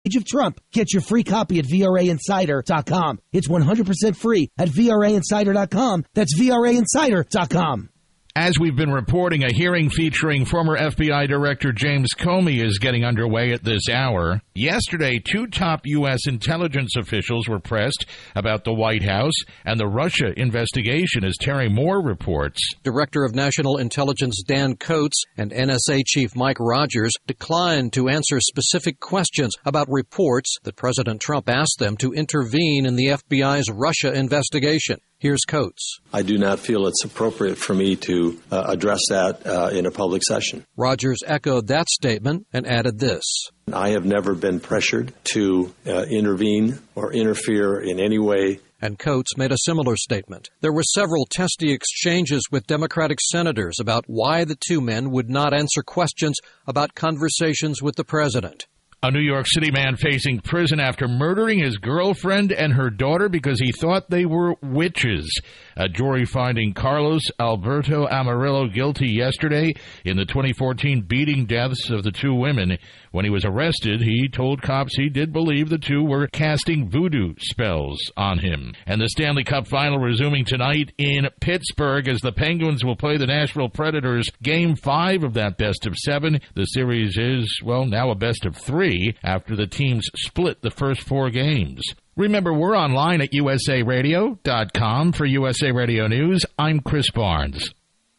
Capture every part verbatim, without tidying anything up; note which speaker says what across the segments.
Speaker 1: of Trump. Get your free copy at V R A insider dot com. It's one hundred percent free at V R A insider dot com. That's V R A insider dot com.
Speaker 2: As we've been reporting, a hearing featuring former F B I Director James Comey is getting underway at this hour. Yesterday, two top U S intelligence officials were pressed about the White House and the Russia investigation, as Terry Moore reports.
Speaker 3: Director of National Intelligence Dan Coats and N S A Chief Mike Rogers declined to answer specific questions about reports that President Trump asked them to intervene in the F B I's Russia investigation. Here's Coates.
Speaker 4: I do not feel it's appropriate for me to uh, address that uh, in a public session.
Speaker 3: Rogers echoed that statement and added this.
Speaker 4: I have never been pressured to uh, intervene or interfere in any way.
Speaker 3: And Coates made a similar statement. There were several testy exchanges with Democratic senators about why the two men would not answer questions about conversations with the president.
Speaker 2: A New York City man facing prison after murdering his girlfriend and her daughter because he thought they were witches. A jury finding Carlos Alberto Amarillo guilty yesterday in the twenty fourteen beating deaths of the two women. When he was arrested, he told cops he did believe the two were casting voodoo spells on him. And the Stanley Cup Final resuming tonight in Pittsburgh as the Penguins will play the Nashville Predators. Game five of that best of seven. The series is, well, now a best of three after the teams split the first four games. Remember, we're online at U S A radio dot com. For U S A Radio News, I'm Chris Barnes.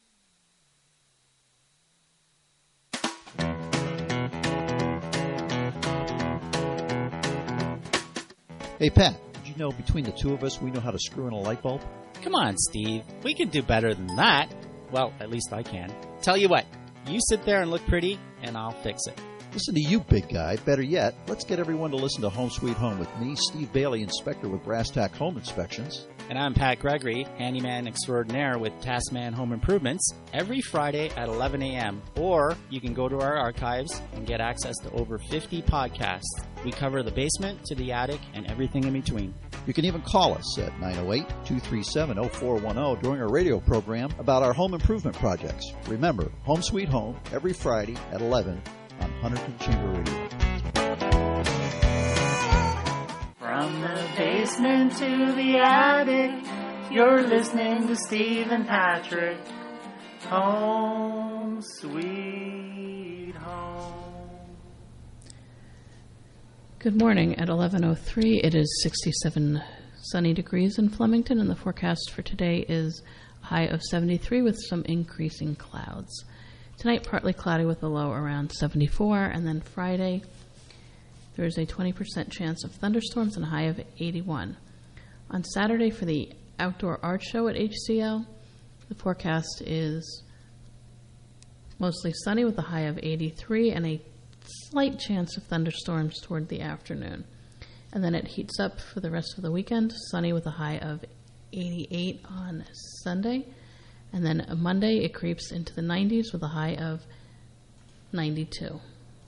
Speaker 5: Hey, Pat, did you know between the two of us, we know how to screw in a light bulb?
Speaker 6: Come on, Steve. We can do better than that. Well, at least I can. Tell you what, you sit there and look pretty, and I'll fix it.
Speaker 5: Listen to you, big guy. Better yet, let's get everyone to listen to Home Sweet Home with me, Steve Bailey, inspector with Brass Tack Home Inspections.
Speaker 6: And I'm Pat Gregory, handyman extraordinaire with Taskman Home Improvements, every Friday at eleven a.m. Or you can go to our archives and get access to over fifty podcasts. We cover the basement to the attic and everything in between.
Speaker 5: You can even call us at nine oh eight, two three seven, oh four one oh during our radio program about our home improvement projects. Remember, Home Sweet Home, every Friday at eleven on Hunterton Chamber Radio.
Speaker 7: From the basement to the attic, you're listening to Steve and Patrick. Home Sweet Home.
Speaker 8: Good morning. At eleven oh three, it is sixty-seven sunny degrees in Flemington, and the forecast for today is a high of seventy-three with some increasing clouds. Tonight, partly cloudy with a low around seventy-four, and then Friday, there is a twenty percent chance of thunderstorms and a high of eighty-one. On Saturday, for the outdoor art show at H C L, the forecast is mostly sunny with a high of eighty-three and a slight chance of thunderstorms toward the afternoon. And then it heats up for the rest of the weekend, sunny with a high of eighty-eight on Sunday. And then Monday, it creeps into the nineties with a high of ninety-two.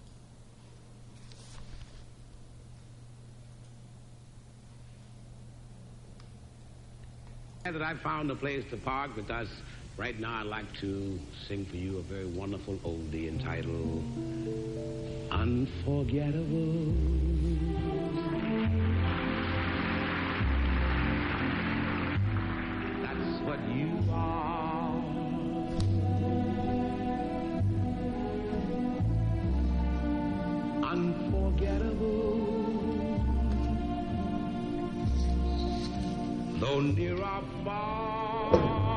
Speaker 9: That I found a place to park because right now I'd like to sing for you a very wonderful oldie entitled Unforgettable. That's what you are. Unforgettable. Though near or far,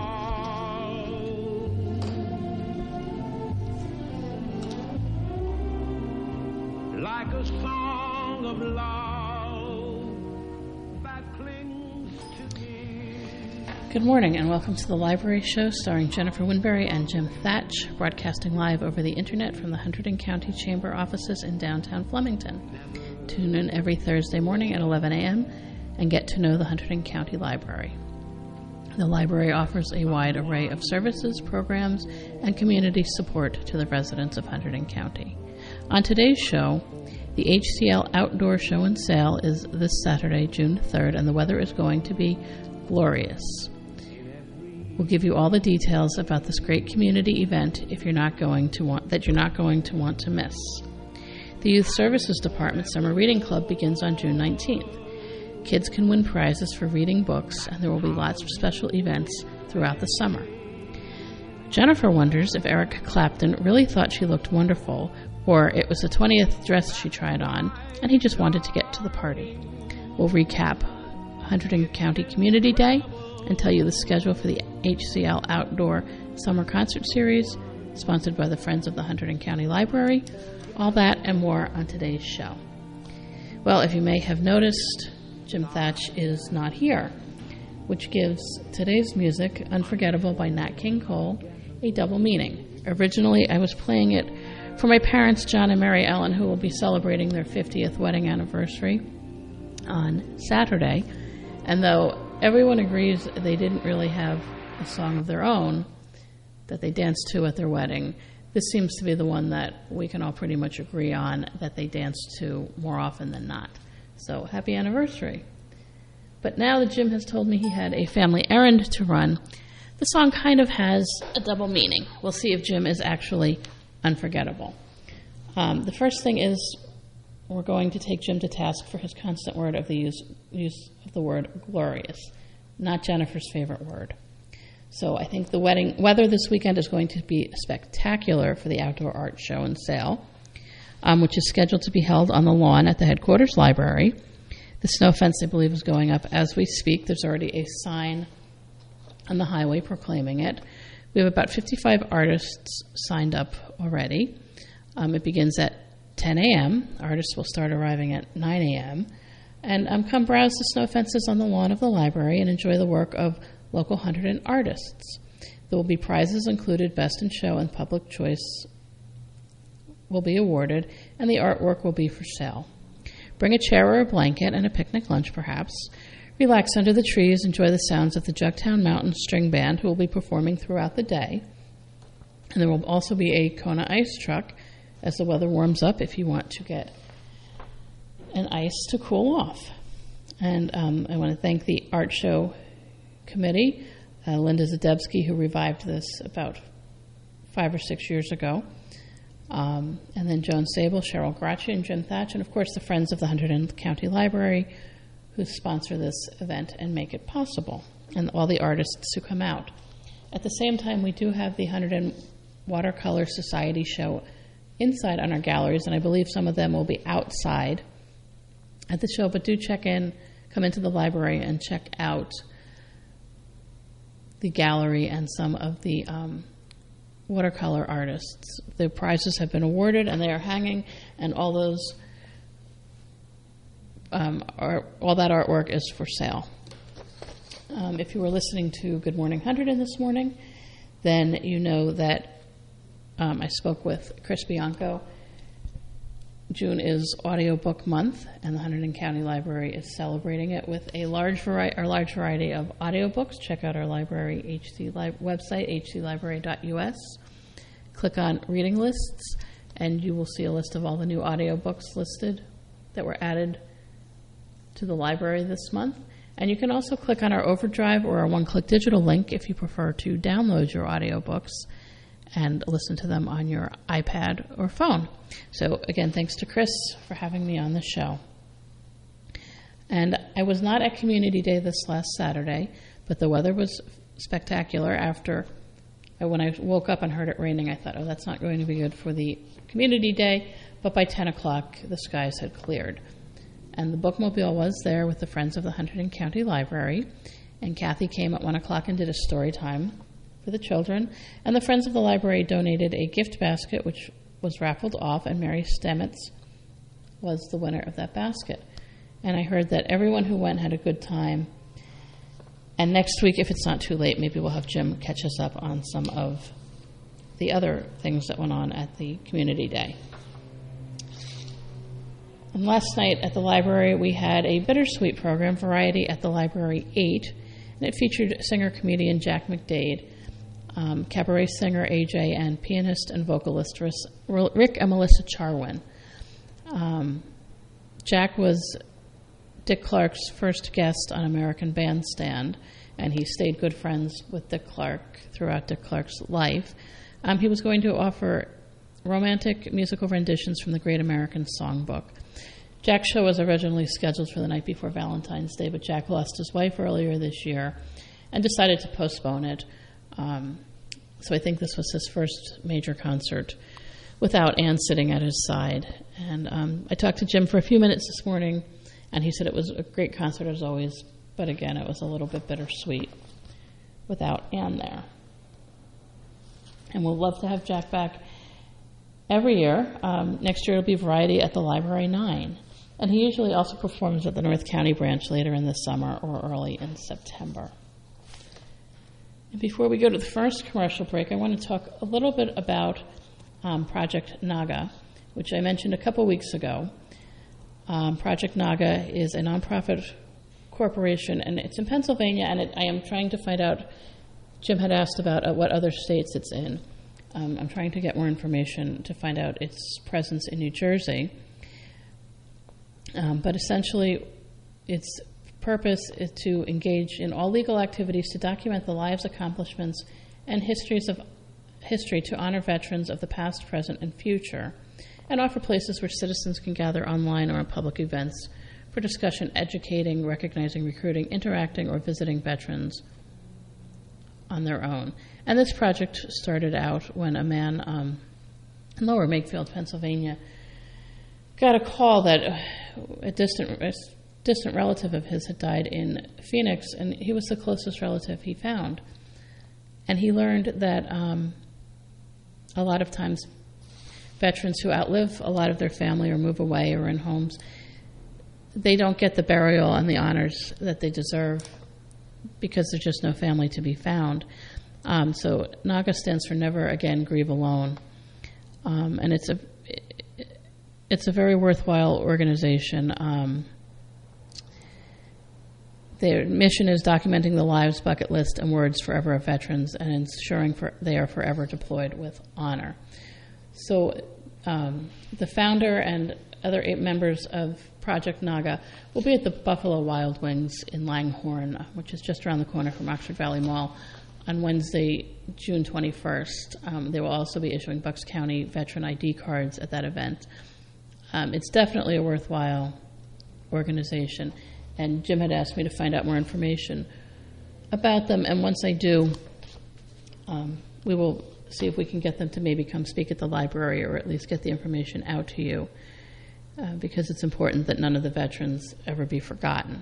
Speaker 9: like a song of love that clings to me.
Speaker 8: Good morning and welcome to the Library Show starring Jennifer Winberry and Jim Thatch, broadcasting live over the internet from the Hunterdon County Chamber offices in downtown Flemington. Tune in every Thursday morning at eleven a.m. and get to know the Hunterdon County Library. The library offers a wide array of services, programs, and community support to the residents of Hunterdon County. On today's show, the H C L Outdoor Show and Sale is this Saturday, June third, and the weather is going to be glorious. We'll give you all the details about this great community event if you're not going to want that you're not going to want to miss. The Youth Services Department Summer Reading Club begins on June nineteenth. Kids can win prizes for reading books, and there will be lots of special events throughout the summer. Jennifer wonders if Eric Clapton really thought she looked wonderful, or it was the twentieth dress she tried on, and he just wanted to get to the party. We'll recap Hunterdon County Community Day and tell you the schedule for the H C L Outdoor Summer Concert Series, sponsored by the Friends of the Hunterdon County Library. All that and more on today's show. Well, if you may have noticed, Jim Thatch is not here, which gives today's music, Unforgettable by Nat King Cole, a double meaning. Originally, I was playing it for my parents, John and Mary Ellen, who will be celebrating their fiftieth wedding anniversary on Saturday. And though everyone agrees they didn't really have a song of their own that they danced to at their wedding, this seems to be the one that we can all pretty much agree on that they danced to more often than not. So happy anniversary. But now that Jim has told me he had a family errand to run, the song kind of has a double meaning. We'll see if Jim is actually unforgettable. Um, the first thing is we're going to take Jim to task for his constant word of the use, use of the word glorious, not Jennifer's favorite word. So I think the wedding weather this weekend is going to be spectacular for the outdoor art show and sale, um, which is scheduled to be held on the lawn at the headquarters library. The snow fence, I believe, is going up as we speak. There's already a sign on the highway proclaiming it. We have about fifty-five artists signed up already. Um, it begins at ten a.m. Artists will start arriving at nine a.m. And um, come browse the snow fences on the lawn of the library and enjoy the work of local Hunterdon artists. There will be prizes included. Best in Show and Public Choice will be awarded, and the artwork will be for sale. Bring a chair or a blanket and a picnic lunch, perhaps. Relax under the trees, enjoy the sounds of the Jugtown Mountain String Band, who will be performing throughout the day. And there will also be a Kona ice truck as the weather warms up if you want to get an ice to cool off. And um, I want to thank the art show committee, uh, Linda Zadebski, who revived this about five or six years ago, um, and then Joan Sable, Cheryl Gracci, and Jim Thatch, and of course the Friends of the Hunterdon County Library, who sponsor this event and make it possible, and all the artists who come out. At the same time, we do have the Hunterdon Watercolor Society show inside on our galleries, and I believe some of them will be outside at the show, but do check in, come into the library and check out the gallery and some of the um, watercolor artists. The prizes have been awarded and they are hanging, and all those um, art, all that artwork is for sale. Um, if you were listening to Good Morning Hunterdon this morning, then you know that um, I spoke with Chris Bianco. June is audiobook month, and the Hunterdon County Library is celebrating it with a large variety, or large variety of audiobooks. Check out our library H C li- website, h c library dot u s. Click on reading lists, and you will see a list of all the new audiobooks listed that were added to the library this month. And you can also click on our Overdrive or our one-click digital link if you prefer to download your audiobooks and listen to them on your iPad or phone. So again, thanks to Chris for having me on the show. And I was not at Community Day this last Saturday, but the weather was spectacular. After, when I woke up and heard it raining, I thought, oh, that's not going to be good for the Community Day. But by ten o'clock, the skies had cleared. And the bookmobile was there with the Friends of the Hunterdon County Library. And Kathy came at one o'clock and did a story time for the children. And the Friends of the Library donated a gift basket, which was raffled off, and Mary Stemmetz was the winner of that basket. And I heard that everyone who went had a good time. And next week, if it's not too late, maybe we'll have Jim catch us up on some of the other things that went on at the Community Day. And last night at the library, we had a bittersweet program, Variety at the Library eight, and it featured singer-comedian Jack McDade, um, cabaret singer A J, and pianist and vocalist Rick and Melissa Charwin. Um, Jack was Dick Clark's first guest on American Bandstand, and he stayed good friends with Dick Clark throughout Dick Clark's life. Um, he was going to offer romantic musical renditions from the Great American Songbook. Jack's show was originally scheduled for the night before Valentine's Day, but Jack lost his wife earlier this year and decided to postpone it. Um, so I think this was his first major concert without Ann sitting at his side. And um, I talked to Jim for a few minutes this morning, and he said it was a great concert as always, but again, it was a little bit bittersweet without Ann there. And we'll love to have Jack back every year. Um, next year it'll be Variety at the Library nine. And he usually also performs at the North County branch later in the summer or early in September. And before we go to the first commercial break, I want to talk a little bit about um, Project Naga, which I mentioned a couple weeks ago. Um, Project Naga is a nonprofit corporation, and it's in Pennsylvania, and it, I am trying to find out, Jim had asked about uh, what other states it's in. Um, I'm trying to get more information to find out its presence in New Jersey. Um, but essentially, its purpose is to engage in all legal activities to document the lives, accomplishments, and histories of history to honor veterans of the past, present, and future, and offer places where citizens can gather online or at public events for discussion, educating, recognizing, recruiting, interacting, or visiting veterans on their own. And this project started out when a man um, in Lower Makefield, Pennsylvania, got a call that a distant, a distant relative of his had died in Phoenix, and he was the closest relative he found. And he learned that um, a lot of times veterans who outlive a lot of their family or move away or in homes, they don't get the burial and the honors that they deserve because there's just no family to be found. Um, so NAGA stands for Never Again Grieve Alone. Um, and it's a it's a very worthwhile organization. Um, their mission is documenting the lives, bucket list, and words forever of veterans and ensuring for, they are forever deployed with honor. So um, the founder and other eight members of Project Naga will be at the Buffalo Wild Wings in Langhorne, which is just around the corner from Oxford Valley Mall, on Wednesday, June twenty-first. Um, they will also be issuing Bucks County veteran I D cards at that event. Um, it's definitely a worthwhile organization, and Jim had asked me to find out more information about them, and once I do, um, we will see if we can get them to maybe come speak at the library or at least get the information out to you, uh, because it's important that none of the veterans ever be forgotten.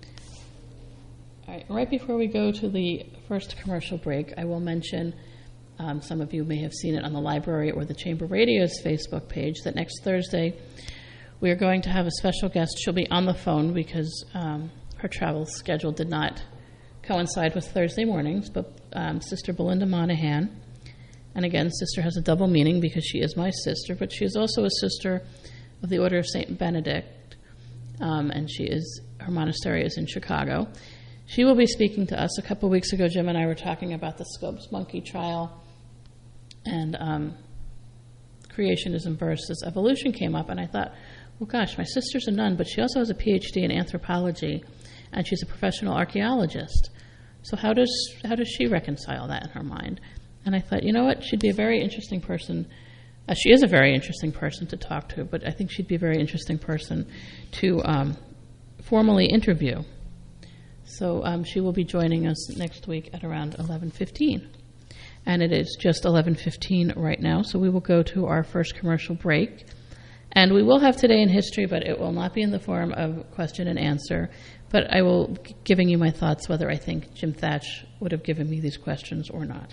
Speaker 8: All right, right before we go to the first commercial break, I will mention, um, some of you may have seen it on the library or the Chamber Radio's Facebook page, that next Thursday we are going to have a special guest. She'll be on the phone because um, her travel schedule did not coincide with Thursday mornings, but um, Sister Belinda Monahan. And again, sister has a double meaning because she is my sister, but she is also a sister of the Order of Saint Benedict, um, and she is her monastery is in Chicago. She will be speaking to us. A couple weeks ago, Jim and I were talking about the Scopes monkey trial, and um, creationism versus evolution came up, and I thought, well, gosh, my sister's a nun, but she also has a P H D in anthropology, and she's a professional archaeologist. So how does how does she reconcile that in her mind? And I thought, you know what, she'd be a very interesting person. Uh, she is a very interesting person to talk to, but I think she'd be a very interesting person to um, formally interview. So um, she will be joining us next week at around eleven fifteen. And it is just eleven fifteen right now, so we will go to our first commercial break. And we will have Today in History, but it will not be in the form of question and answer. But I will be giving you my thoughts whether I think Jim Thatch would have given me these questions or not.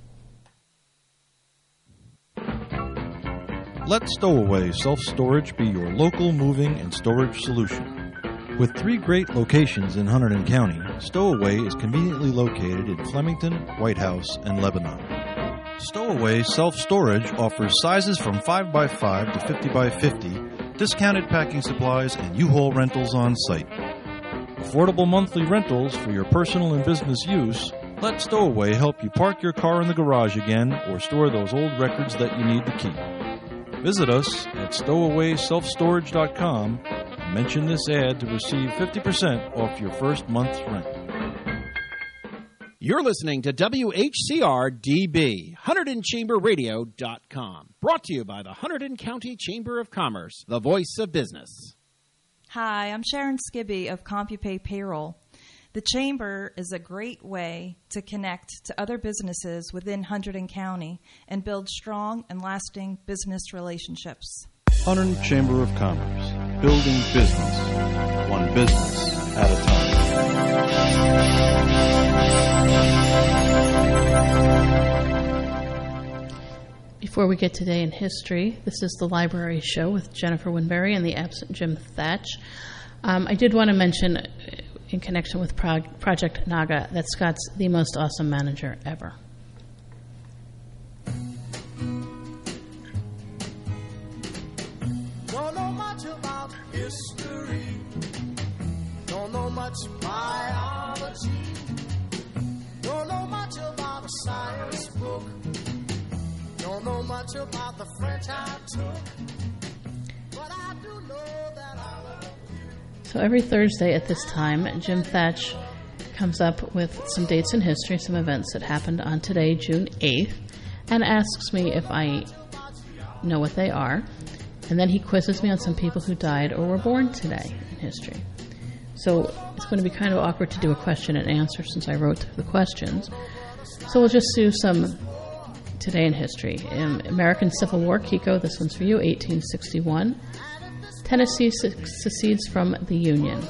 Speaker 10: Let Stowaway Self-Storage be your local moving and storage solution. With three great locations in Hunterdon County, Stowaway is conveniently located in Flemington, White House, and Lebanon. Stowaway Self-Storage offers sizes from five by five to fifty by fifty, discounted packing supplies, and U-Haul rentals on site. Affordable monthly rentals for your personal and business use. Let Stowaway help you park your car in the garage again or store those old records that you need to keep. Visit us at stowaway self storage dot com and mention this ad to receive fifty percent off your first month's rent.
Speaker 11: You're listening to W H C R D B, Hunterdon Chamber Radio dot com. Brought to you by the Hunterdon County Chamber of Commerce, the voice of business.
Speaker 12: Hi, I'm Sharon Skibby of CompuPay Payroll. The Chamber is a great way to connect to other businesses within Hunterdon County and build strong and lasting business relationships.
Speaker 10: Hunterdon Chamber of Commerce, building business, one business at a
Speaker 8: time. Before we get today in history, this is the Library Show with Jennifer Winberry and the absent Jim Thatch. Um, I did want to mention, in connection with Pro- Project Naga, that Scott's the most awesome manager ever.
Speaker 13: Don't know much about history, don't know much biology, don't know much about a science book, don't know much about the French I took, but I do know that I love you.
Speaker 8: So every Thursday at this time, Jim Thatch comes up with some dates in history, some events that happened on today, June eighth, and asks me if I know what they are. And then he quizzes me on some people who died or were born today in history. So it's going to be kind of awkward to do a question and answer since I wrote the questions. So we'll just do some today in history. In American Civil War, Kiko, this one's for you, eighteen sixty-one. Tennessee secedes from the Union.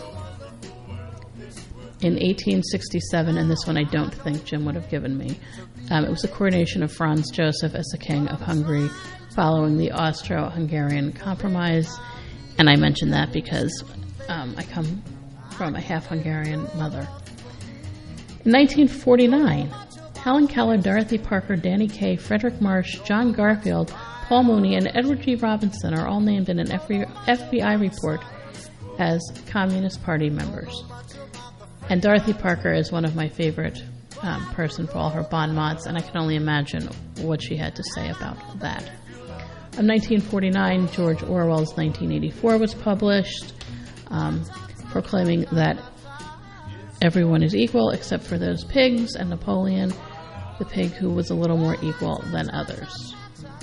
Speaker 8: In eighteen sixty-seven, and this one I don't think Jim would have given me, um, it was the coronation of Franz Joseph as the King of Hungary following the Austro-Hungarian Compromise. And I mention that because um, I come from a half-Hungarian mother. In nineteen forty-nine, Helen Keller, Dorothy Parker, Danny Kaye, Frederick Marsh, John Garfield, Paul Mooney, and Edward G. Robinson are all named in an F B I report as Communist Party members. And Dorothy Parker is one of my favorite um, person for all her bon mots, and I can only imagine what she had to say about that. In nineteen forty-nine, George Orwell's nineteen eighty-four was published, um, proclaiming that everyone is equal except for those pigs and Napoleon, the pig who was a little more equal than others.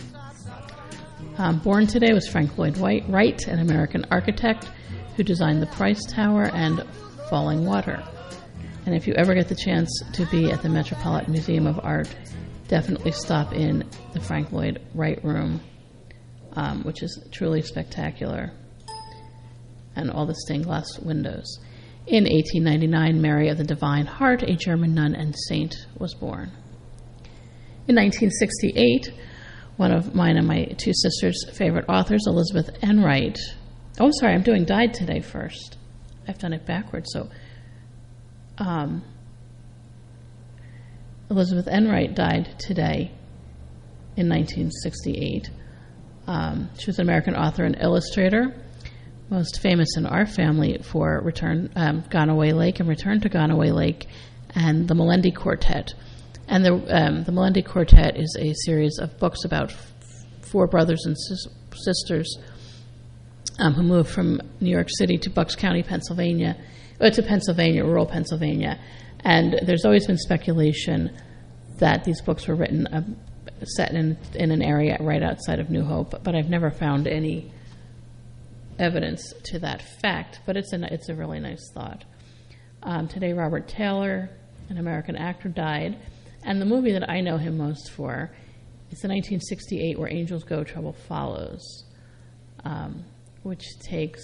Speaker 8: Um, born today was Frank Lloyd Wright, an American architect who designed the Price Tower and Falling Water. And if you ever get the chance to be at the Metropolitan Museum of Art, definitely stop in the Frank Lloyd Wright Room, um, which is truly spectacular, and all the stained glass windows. In eighteen ninety-nine, Mary of the Divine Heart, a German nun and saint, was born. In nineteen sixty-eight, one of mine and my two sisters' favorite authors, Elizabeth Enright. Oh, sorry, I'm doing died today first. I've done it backwards. So, um, Elizabeth Enright died today in nineteen sixty-eight. Um, she was an American author and illustrator, most famous in our family for Return, um, Gone Away Lake and Return to Gone Away Lake, and the Melendi Quartet. And the um, the Melendi Quartet is a series of books about f- four brothers and sis- sisters um, who moved from New York City to Bucks County, Pennsylvania, uh, to Pennsylvania, rural Pennsylvania. And there's always been speculation that these books were written uh, set in in an area right outside of New Hope, but I've never found any evidence to that fact. But it's a it's a really nice thought. Um, today, Robert Taylor, an American actor, died. And the movie that I know him most for is the nineteen sixty-eight Where Angels Go, Trouble Follows, um, which takes...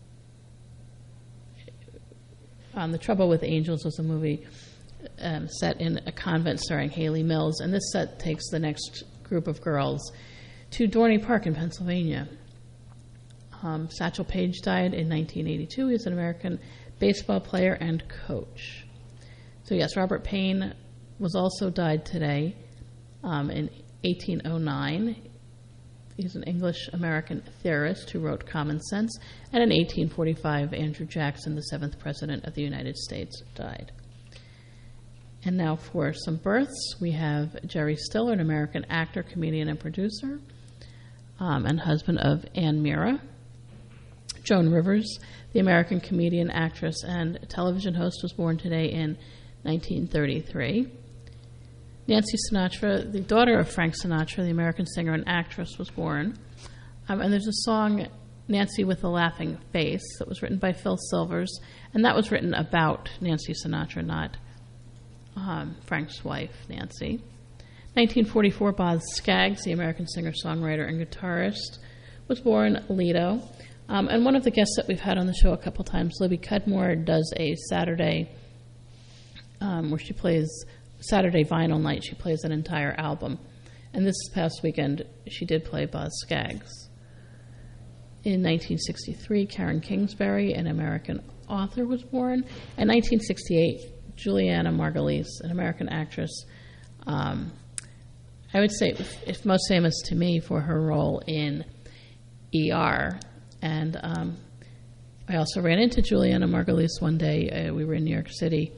Speaker 8: Um, the Trouble with Angels was a movie um, set in a convent starring Haley Mills, and this set takes the next group of girls to Dorney Park in Pennsylvania. Um, Satchel Paige died in nineteen eighty-two. He was an American baseball player and coach. So yes, Robert Payne was also died today um, in eighteen oh nine. He's an English-American theorist who wrote Common Sense. And in eighteen forty-five, Andrew Jackson, the seventh President of the United States, died. And now for some births. We have Jerry Stiller, an American actor, comedian, and producer, um, and husband of Ann Mira. Joan Rivers, the American comedian, actress, and television host, was born today in nineteen thirty-three. Nancy Sinatra, the daughter of Frank Sinatra, the American singer and actress, was born. Um, and there's a song, Nancy with a Laughing Face, that was written by Phil Silvers, and that was written about Nancy Sinatra, not um, Frank's wife, Nancy. nineteen forty-four, Boz Scaggs, the American singer, songwriter, and guitarist, was born. Lido. Um, and one of the guests that we've had on the show a couple times, Libby Cudmore, does a Saturday um, where she plays Saturday Vinyl Night. She plays an entire album. And this past weekend, she did play Boz Scaggs. In nineteen sixty-three, Karen Kingsbury, an American author, was born. In nineteen sixty-eight, Juliana Margulies, an American actress. Um, I would say if, if most famous to me for her role in E R. And um, I also ran into Juliana Margulies one day. Uh, we were in New York City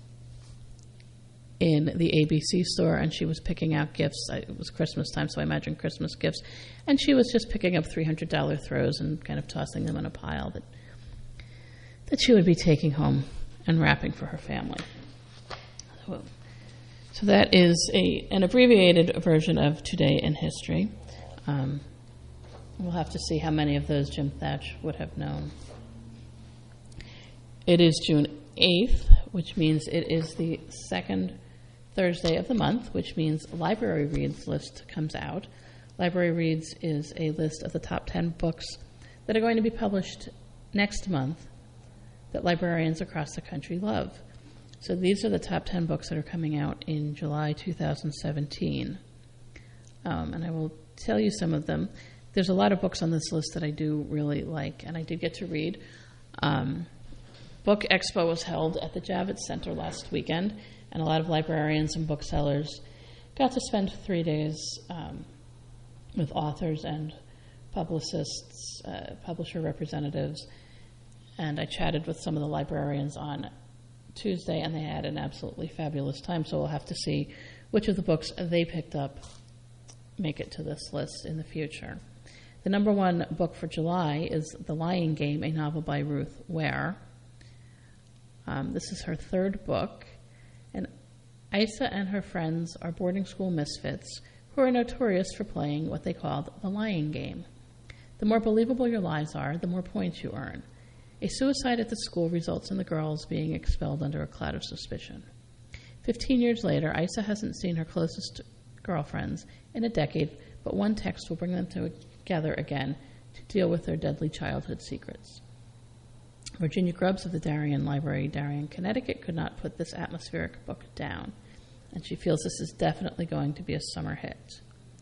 Speaker 8: in the A B C store, and she was picking out gifts. I, it was Christmas time, so I imagine Christmas gifts. And she was just picking up three hundred dollars throws and kind of tossing them in a pile that that she would be taking home and wrapping for her family. So, so that is a an abbreviated version of Today in History. Um, we'll have to see how many of those Jim Thatch would have known. It is June eighth, which means it is the second Thursday of the month, which means Library Reads list comes out. Library Reads is a list of the top ten books that are going to be published next month that librarians across the country love. So these are the top ten books that are coming out in July two thousand seventeen. Um, and I will tell you some of them. There's a lot of books on this list that I do really like, and I did get to read. Um, Book Expo was held at the Javits Center last weekend, and a lot of librarians and booksellers got to spend three days um, with authors and publicists, uh, publisher representatives, and I chatted with some of the librarians on Tuesday, and they had an absolutely fabulous time, so we'll have to see which of the books they picked up make it to this list in the future. The number one book for July is The Lying Game, a novel by Ruth Ware. Um, this is her third book, and Isa and her friends are boarding school misfits who are notorious for playing what they called the lying game. The more believable your lies are, the more points you earn. A suicide at the school results in the girls being expelled under a cloud of suspicion. Fifteen years later, Isa hasn't seen her closest girlfriends in a decade, but one text will bring them together again to deal with their deadly childhood secrets. Virginia Grubbs of the Darien Library, Darien, Connecticut, could not put this atmospheric book down, and she feels this is definitely going to be a summer hit.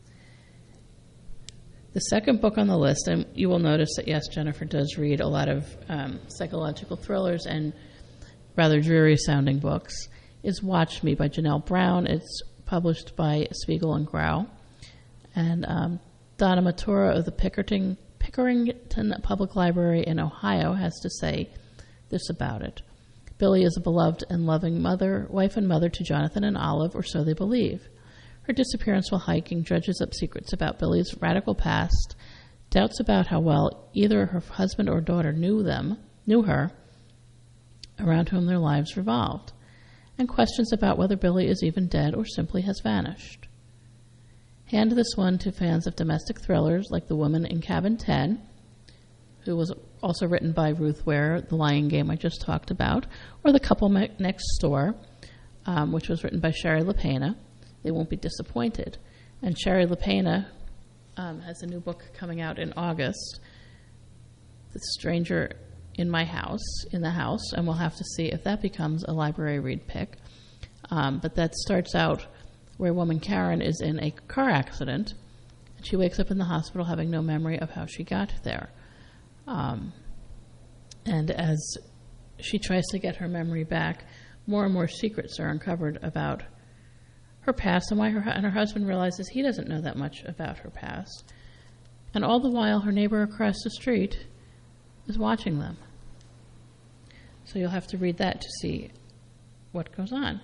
Speaker 8: The second book on the list, and you will notice that, yes, Jennifer does read a lot of um, psychological thrillers and rather dreary-sounding books, is Watch Me by Janelle Brown. It's published by Spiegel and Grau. And um, Donna Matura of the Pickerington, Pickerington Public Library in Ohio has to say this about it. Billy is a beloved and loving mother, wife and mother to Jonathan and Olive, or so they believe. Her disappearance while hiking dredges up secrets about Billy's radical past, doubts about how well either her husband or daughter knew them, knew her, around whom their lives revolved, and questions about whether Billy is even dead or simply has vanished. Hand this one to fans of domestic thrillers like The Woman in Cabin ten, who was also written by Ruth Ware, The Lying Game I just talked about, or The Couple Next Door, um, which was written by Sherry LaPena. They won't be disappointed. And Sherry LaPena um, has a new book coming out in August, The Stranger in My House, in the House, and we'll have to see if that becomes a library read pick. Um, but that starts out where woman Karen is in a car accident, and she wakes up in the hospital having no memory of how she got there. Um, and as she tries to get her memory back, more and more secrets are uncovered about her past, and why her and her husband realizes he doesn't know that much about her past. And all the while, her neighbor across the street is watching them. So you'll have to read that to see what goes on.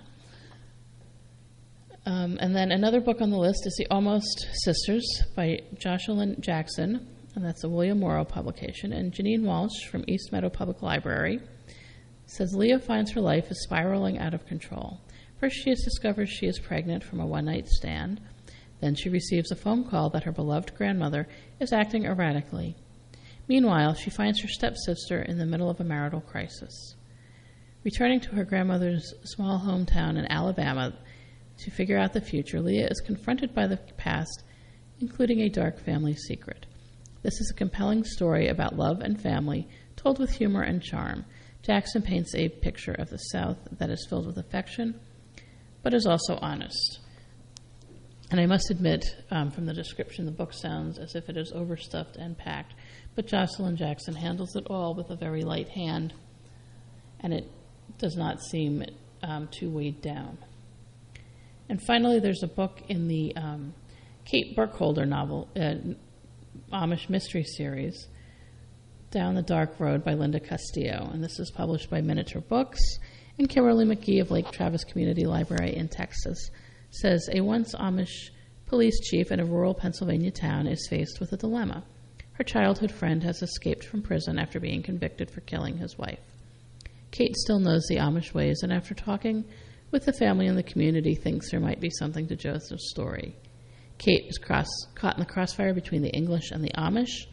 Speaker 8: Um, and then another book on the list is The Almost Sisters by Jocelyn Jackson, and that's a William Morrow publication. And Janine Walsh from East Meadow Public Library says Leah finds her life is spiraling out of control. First, she discovers she is pregnant from a one-night stand. Then she receives a phone call that her beloved grandmother is acting erratically. Meanwhile, she finds her stepsister in the middle of a marital crisis. Returning to her grandmother's small hometown in Alabama to figure out the future, Leah is confronted by the past, including a dark family secret. This is a compelling story about love and family, told with humor and charm. Jackson paints a picture of the South that is filled with affection, but is also honest. And I must admit, um, from the description, the book sounds as if it is overstuffed and packed, but Jocelyn Jackson handles it all with a very light hand, and it does not seem um, too weighed down. And finally, there's a book in the um, Kate Burkholder novel, uh, Amish Mystery Series, Down the Dark Road by Linda Castillo, and this is published by Miniature Books. And Kimberly McGee of Lake Travis Community Library in Texas says a once Amish police chief in a rural Pennsylvania town is faced with a dilemma. Her childhood friend has escaped from prison after being convicted for killing his wife. Kate still knows the Amish ways, and after talking with the family and the community, thinks there might be something to Joseph's story. Kate is cross, caught in the crossfire between the English and the Amish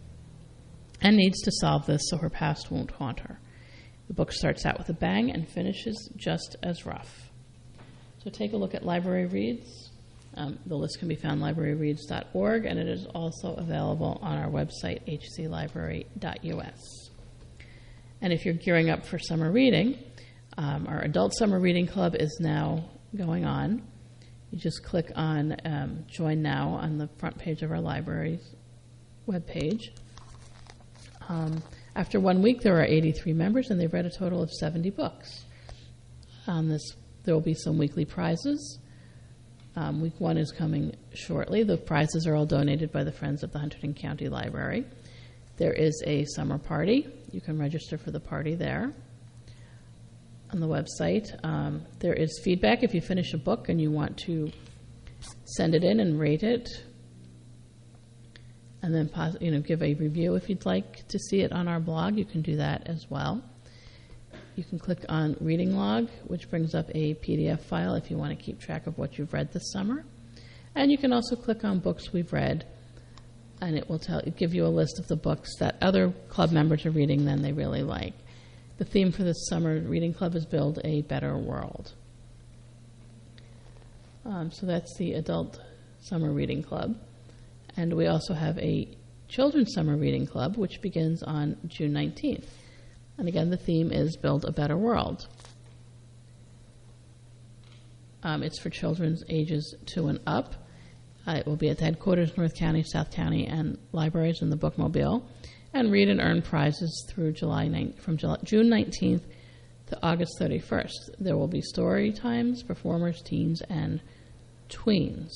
Speaker 8: and needs to solve this so her past won't haunt her. The book starts out with a bang and finishes just as rough. So take a look at Library Reads. Um, the list can be found at library reads dot org, and it is also available on our website, h c library dot u s. And if you're gearing up for summer reading, um, our Adult Summer Reading Club is now going on. You just click on um, Join Now on the front page of our library's webpage. Um, after one week, there are eighty-three members, and they've read a total of seventy books. On this, there will be some weekly prizes. Um, week one is coming shortly. The prizes are all donated by the Friends of the Hunterdon County Library. There is a summer party. You can register for the party there on the website. Um, there is feedback if you finish a book and you want to send it in and rate it, and then pos- you know, give a review if you'd like to see it on our blog. You can do that as well. You can click on Reading Log, which brings up a P D F file if you want to keep track of what you've read this summer. And you can also click on Books We've Read, and it will tell, give you a list of the books that other club members are reading that they really like. The theme for this summer reading club is Build a Better World. Um, so that's the Adult Summer Reading Club. And we also have a Children's Summer Reading Club, which begins on June nineteenth. And again, the theme is Build a Better World. Um, it's for children ages two and up. Uh, it will be at the headquarters, North County, South County, and libraries in the Bookmobile. And read and earn prizes through July ninth, from July, June nineteenth to August thirty-first. There will be story times, performers, teens, and tweens.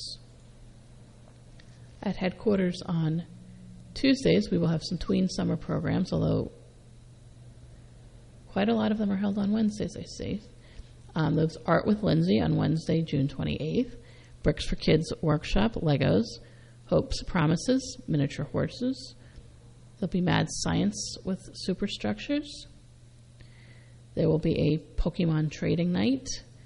Speaker 8: At headquarters on Tuesdays, we will have some tween summer programs, although quite a lot of them are held on Wednesdays, I see. Um, there's Art with Lindsay on Wednesday, June twenty-eighth. Bricks for Kids Workshop, Legos, Hopes, Promises, Miniature Horses. There'll be Mad Science with Superstructures. There will be a Pokemon Trading Night,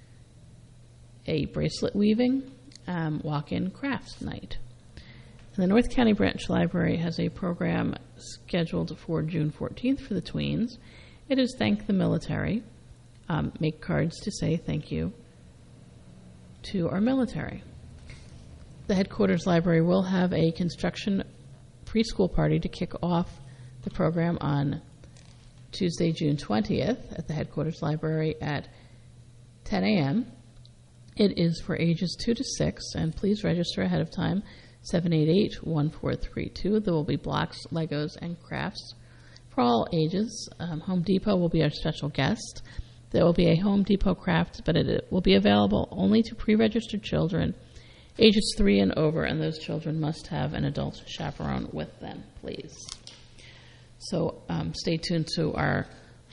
Speaker 8: a Bracelet Weaving, um, Walk-in Crafts Night. And the North County Branch Library has a program scheduled for June fourteenth for the tweens. It is Thank the Military. Um, make cards to say thank you to our military. The headquarters library will have a construction preschool party to kick off the program on Tuesday, June twentieth at the headquarters library at ten a.m. It is for ages two to six, and please register ahead of time, seven eight eight, one four three two. There will be blocks, Legos, and crafts for all ages. Um, Home Depot will be our special guest. There will be a Home Depot craft, but it will be available only to pre-registered children ages three and over, and those children must have an adult chaperone with them, please. So um, stay tuned to our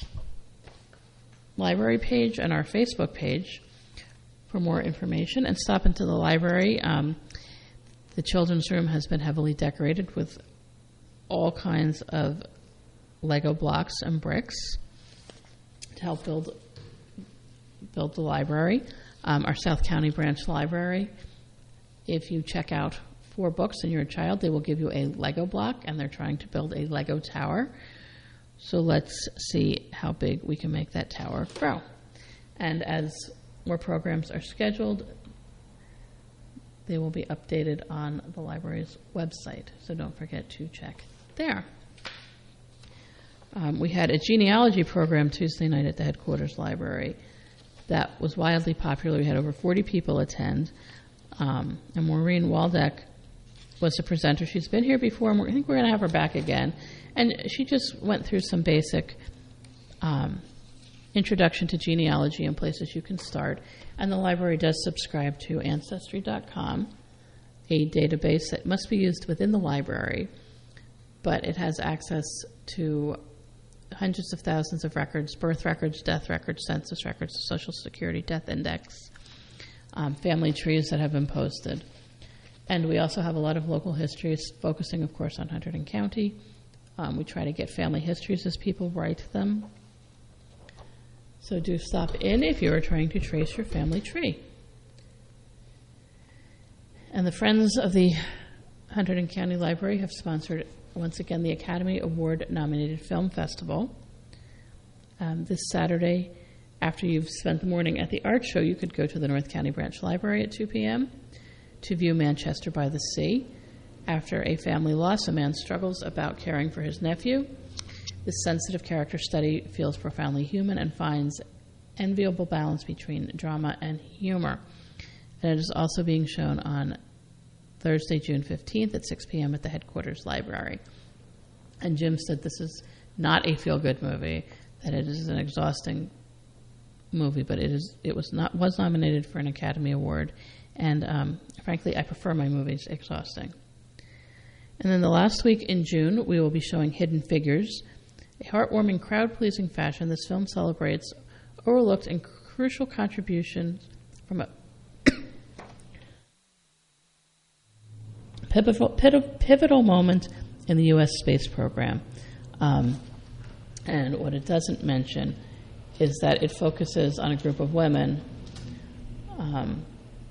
Speaker 8: library page and our Facebook page for more information, and stop into the library. Um, the children's room has been heavily decorated with all kinds of Lego blocks and bricks to help build build the library. Um, our South County Branch Library, if you check out four books and you're a child, they will give you a Lego block, and they're trying to build a Lego tower. So let's see how big we can make that tower grow. And as more programs are scheduled, they will be updated on the library's website. So don't forget to check there. Um, we had a genealogy program Tuesday night at the headquarters library that was wildly popular. We had over forty people attend. Um, and Maureen Waldeck was the presenter. She's been here before, and I think we're going to have her back again. And she just went through some basic um, introduction to genealogy and places you can start. And the library does subscribe to Ancestry dot com, a database that must be used within the library, but it has access to hundreds of thousands of records, birth records, death records, census records, Social Security death index, um, family trees that have been posted. And we also have a lot of local histories, focusing, of course, on Hunterdon County. Um, we try to get family histories as people write them. So do stop in if you are trying to trace your family tree. And the Friends of the Hunterdon County Library have sponsored, once again, the Academy Award-nominated Film Festival. Um, this Saturday, after you've spent the morning at the art show, you could go to the North County Branch Library at two p.m. to view Manchester by the Sea. After a family loss, a man struggles about caring for his nephew. This sensitive character study feels profoundly human and finds enviable balance between drama and humor. And it is also being shown on Thursday, June fifteenth at six p.m. at the headquarters library. And Jim said this is not a feel-good movie, that it is an exhausting movie, but it is it was not was nominated for an Academy Award. And um, frankly, I prefer my movies exhausting. And then the last week in June, we will be showing Hidden Figures, a heartwarming, crowd-pleasing fashion. This film celebrates overlooked and crucial contributions from a pivotal, pivotal moment in the U S space program. Um, and what it doesn't mention is that it focuses on a group of women, um,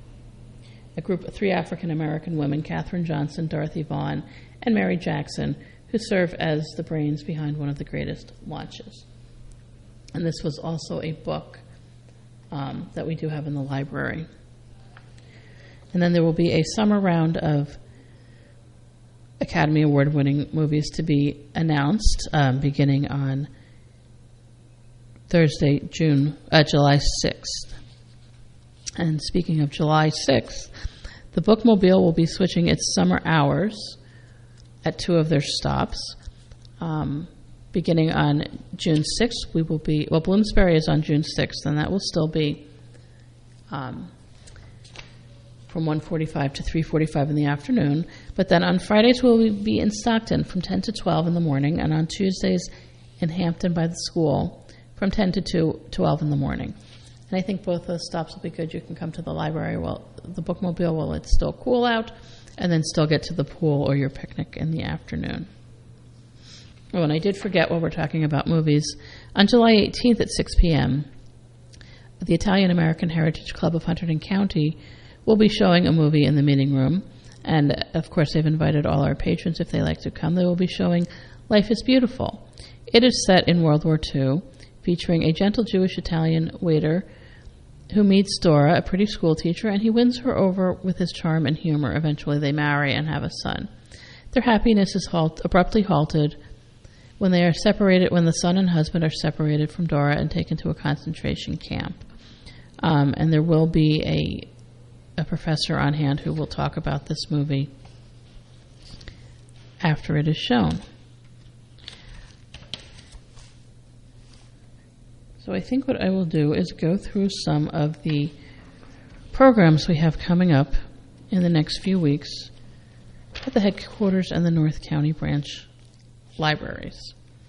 Speaker 8: a group of three African-American women, Katherine Johnson, Dorothy Vaughan, and Mary Jackson, who serve as the brains behind one of the greatest launches. And this was also a book um, that we do have in the library. And then there will be a summer round of Academy Award-winning movies to be announced um, beginning on Thursday, June, uh, July sixth. And speaking of July sixth, the Bookmobile will be switching its summer hours at two of their stops. Um, beginning on June sixth, we will be, well, Bloomsbury is on June sixth, and that will still be um, from one forty-five to three forty-five in the afternoon. But then on Fridays, we'll be in Stockton from ten to twelve in the morning, and on Tuesdays in Hampton by the school from ten to two, twelve in the morning. And I think both those stops will be good. You can come to the library, well, the Bookmobile while it's still cool out, and then still get to the pool or your picnic in the afternoon. Oh, and I did forget while we're talking about movies. On July eighteenth at six p.m., the Italian American Heritage Club of Hunterdon County will be showing a movie in the meeting room. And, of course, they've invited all our patrons, if they like to come. They will be showing Life is Beautiful. It is set in World War Two, featuring a gentle Jewish-Italian waiter who meets Dora, a pretty school teacher, and he wins her over with his charm and humor. Eventually they marry and have a son. Their happiness is halt, abruptly halted when they are separated, when the son and husband are separated from Dora and taken to a concentration camp. Um, and there will be a, a professor on hand who will talk about this movie after it is shown. So I think what I will do is go through some of the programs we have coming up in the next few weeks at the headquarters and the North County Branch libraries.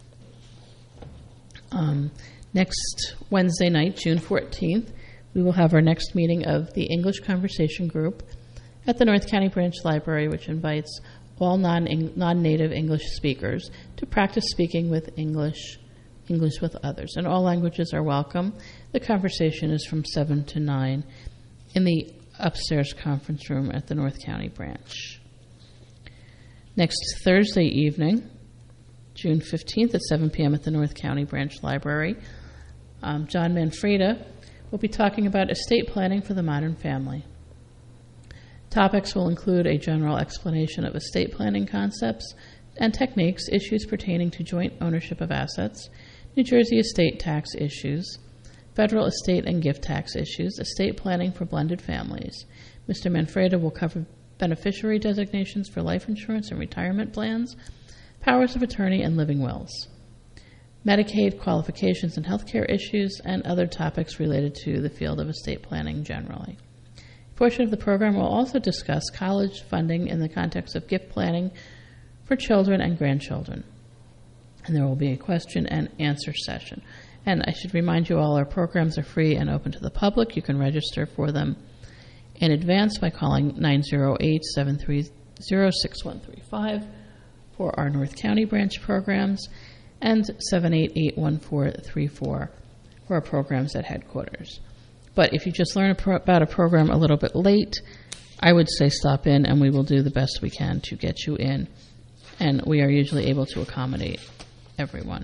Speaker 8: Um, next Wednesday night, June fourteenth, we will have our next meeting of the English Conversation Group at the North County Branch Library, which invites all non non-native English speakers to practice speaking with English English with others. And all languages are welcome. The conversation is from seven to nine in the upstairs conference room at the North County branch. Next Thursday evening, June fifteenth at seven p.m. at the North County Branch Library, um, John Manfreda will be talking about estate planning for the modern family. Topics will include a general explanation of estate planning concepts and techniques, issues pertaining to joint ownership of assets, New Jersey estate tax issues, federal estate and gift tax issues, estate planning for blended families. Mister Manfreda will cover beneficiary designations for life insurance and retirement plans, powers of attorney and living wills, Medicaid qualifications and healthcare issues, and other topics related to the field of estate planning generally. A portion of the program will also discuss college funding in the context of gift planning for children and grandchildren. And there will be a question and answer session. And I should remind you all, our programs are free and open to the public. You can register for them in advance by calling nine oh eight, seven three zero, six one three five for our North County branch programs, and seven eight eight, one four three four for our programs at headquarters. But if you just learn a pro- about a program a little bit late, I would say stop in and we will do the best we can to get you in. And we are usually able to accommodate everyone.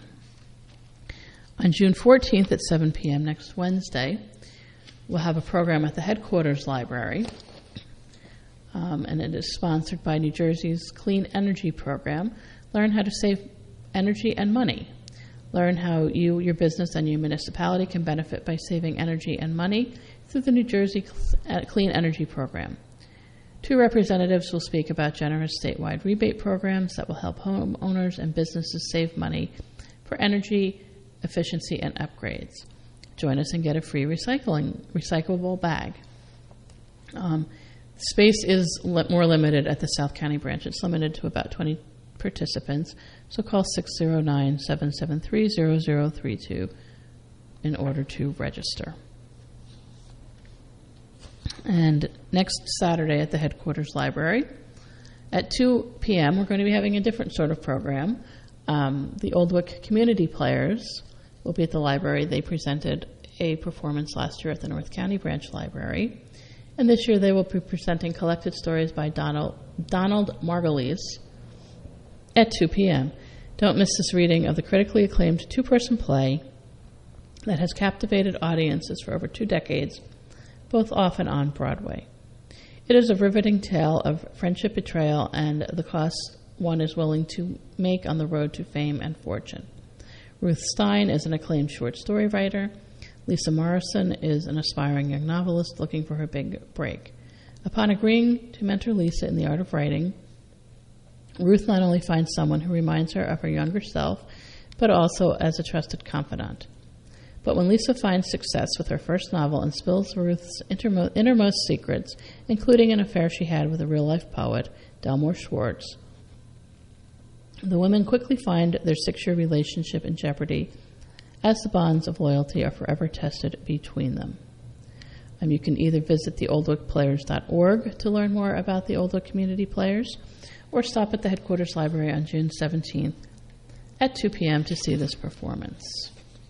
Speaker 8: On June fourteenth at seven p.m. next Wednesday, we'll have a program at the headquarters library, um, and it is sponsored by New Jersey's Clean Energy Program. Learn how to save energy and money. Learn how you, your business, and your municipality can benefit by saving energy and money through the New Jersey Clean Energy Program. Two representatives will speak about generous statewide rebate programs that will help homeowners and businesses save money for energy efficiency and upgrades. Join us and get a free recycling recyclable bag. Um, space is li- more limited at the South County branch. It's limited to about twenty participants, so call six oh nine, seven seven three, zero zero three two in order to register. And next Saturday at the headquarters library at two p.m. we're going to be having a different sort of program. Um, the Oldwick Community Players will be at the library. They presented a performance last year at the North County Branch Library, and this year they will be presenting collected stories by Donald, Donald Margulies at two p.m. Don't miss this reading of the critically acclaimed two-person play that has captivated audiences for over two decades, both off and on Broadway. It is a riveting tale of friendship, betrayal, and the cost one is willing to make on the road to fame and fortune. Ruth Stein is an acclaimed short story writer. Lisa Morrison is an aspiring young novelist looking for her big break. Upon agreeing to mentor Lisa in the art of writing, Ruth not only finds someone who reminds her of her younger self, but also as a trusted confidant. But when Lisa finds success with her first novel and spills Ruth's intermo- innermost secrets, including an affair she had with a real-life poet, Delmore Schwartz, the women quickly find their six-year relationship in jeopardy as the bonds of loyalty are forever tested between them. Um, you can either visit the oldwick players dot org to learn more about the Oldwick Community Players, or stop at the headquarters library on June seventeenth at two p.m. to see this performance.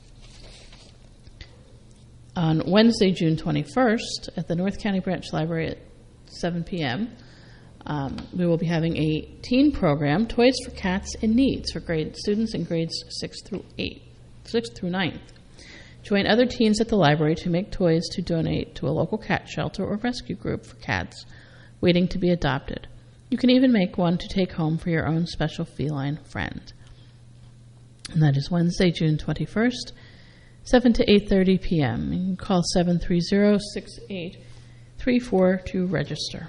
Speaker 8: On Wednesday, June twenty-first, at the North County Branch Library at seven p.m., um, we will be having a teen program, Toys for Cats in Needs, for grade students in grades six through eight, sixth through ninth. Join other teens at the library to make toys to donate to a local cat shelter or rescue group for cats waiting to be adopted. You can even make one to take home for your own special feline friend. And that is Wednesday, June twenty-first, seven to eight thirty p.m. You can call seven three zero, six eight three four to register.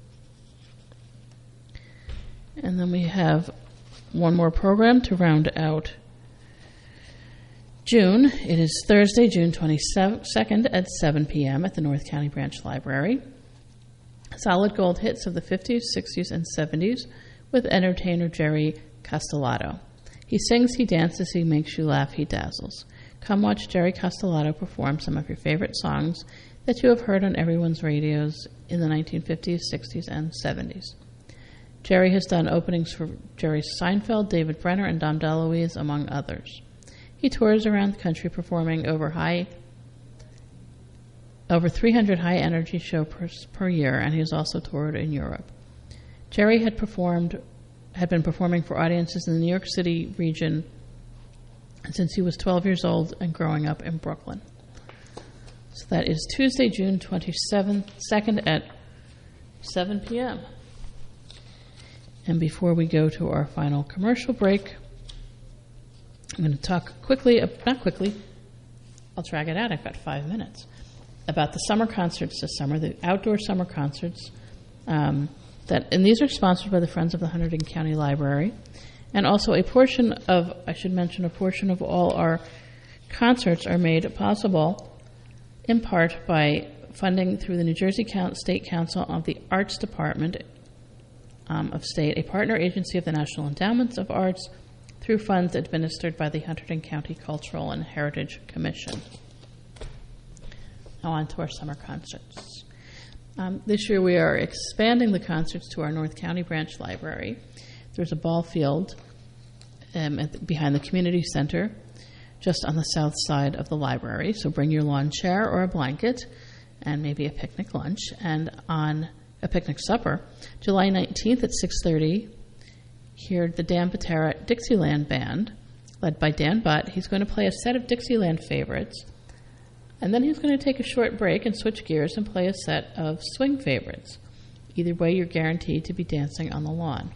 Speaker 8: And then we have one more program to round out June. It is Thursday, June twenty-second at seven p.m. at the North County Branch Library. Solid gold hits of the fifties, sixties, and seventies with entertainer Jerry Castellato. He sings, he dances, he makes you laugh, he dazzles. Come watch Jerry Castellato perform some of your favorite songs that you have heard on everyone's radios in the nineteen fifties, sixties, and seventies. Jerry has done openings for Jerry Seinfeld, David Brenner, and Dom DeLuise, among others. He tours around the country performing over high over three hundred high-energy shows per, per year, and he has also toured in Europe. Jerry had performed, had been performing for audiences in the New York City region since he was twelve years old and growing up in Brooklyn. So that is Tuesday, June twenty-seventh, second at seven p.m. And before we go to our final commercial break, I'm going to talk quickly, not quickly, I'll drag it out, I've got five minutes, about the summer concerts this summer, the outdoor summer concerts. Um, that, and these are sponsored by the Friends of the Hunterdon County Library. And also a portion of, I should mention, a portion of all our concerts are made possible in part by funding through the New Jersey State Council of the Arts Department um, of State, a partner agency of the National Endowments of Arts, through funds administered by the Hunterdon County Cultural and Heritage Commission. Now on to our summer concerts. Um, this year we are expanding the concerts to our North County Branch Library. There's a ball field um, at the, behind the community center, just on the south side of the library. So bring your lawn chair or a blanket and maybe a picnic lunch. And on a picnic supper, July nineteenth at six thirty, hear the Dan Patera Dixieland Band, led by Dan Butt. He's going to play a set of Dixieland favorites. And then he's going to take a short break and switch gears and play a set of swing favorites. Either way, you're guaranteed to be dancing on the lawn.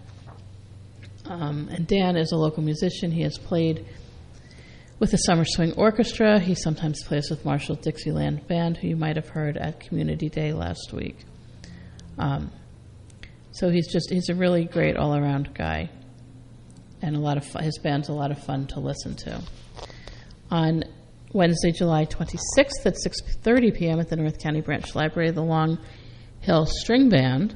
Speaker 8: Um, and Dan is a local musician. He has played with the Summer Swing Orchestra. He sometimes plays with Marshall Dixieland Band, who you might have heard at Community Day last week. Um, so he's just, he's a really great all-around guy. And a lot of fun, his band's a lot of fun to listen to. On Wednesday, July twenty-sixth at six thirty p.m. at the North County Branch Library, the Long Hill String Band,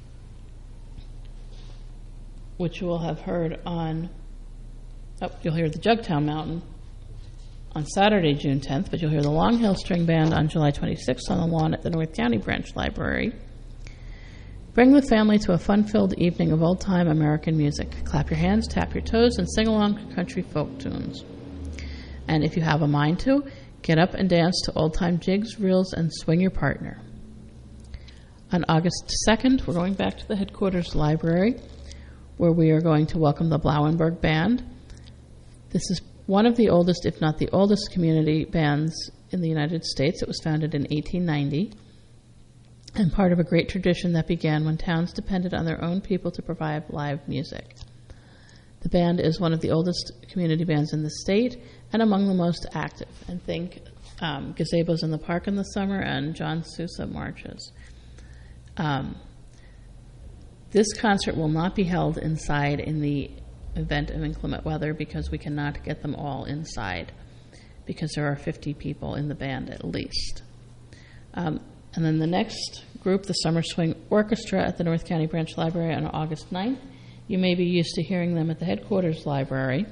Speaker 8: which you will have heard on, oh, you'll hear the Jugtown Mountain on Saturday, June tenth, but you'll hear the Long Hill String Band on July twenty-sixth on the lawn at the North County Branch Library. Bring the family to a fun-filled evening of old-time American music. Clap your hands, tap your toes, and sing along to country folk tunes. And if you have a mind to, get up and dance to old-time jigs, reels, and swing your partner. On August second, we're going back to the headquarters library, where we are going to welcome the Blauenberg Band. This is one of the oldest, if not the oldest, community bands in the United States. It was founded in eighteen ninety, and part of a great tradition that began when towns depended on their own people to provide live music. The band is one of the oldest community bands in the state and among the most active. And think um, Gazebo's in the Park in the summer and John Sousa marches. Um, this concert will not be held inside in the event of inclement weather because we cannot get them all inside because there are fifty people in the band at least. Um, and then the next group, the Summer Swing Orchestra at the North County Branch Library on August ninth. You may be used to hearing them at the headquarters library